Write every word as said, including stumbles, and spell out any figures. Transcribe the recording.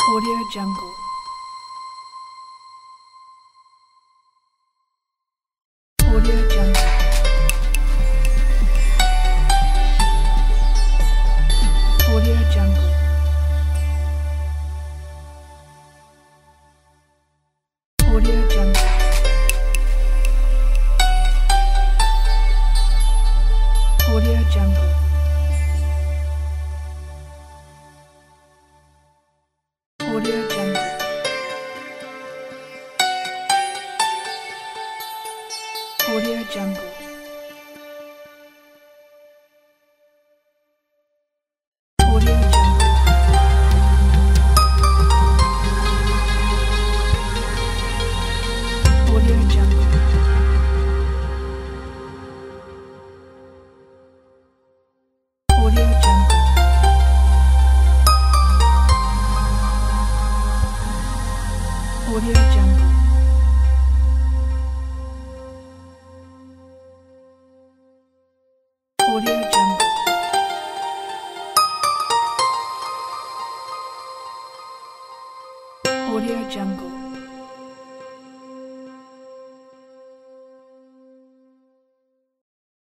Audio Jungle. Audio Jungle. Audio Jungle. Audio Jungle. Audio Jungle. Audio Jungle. Audio Jungle. Audio Jungle. Audio Jungle. Audio Jungle. Audio Jungle. Audio Jungle. Audio Jungle.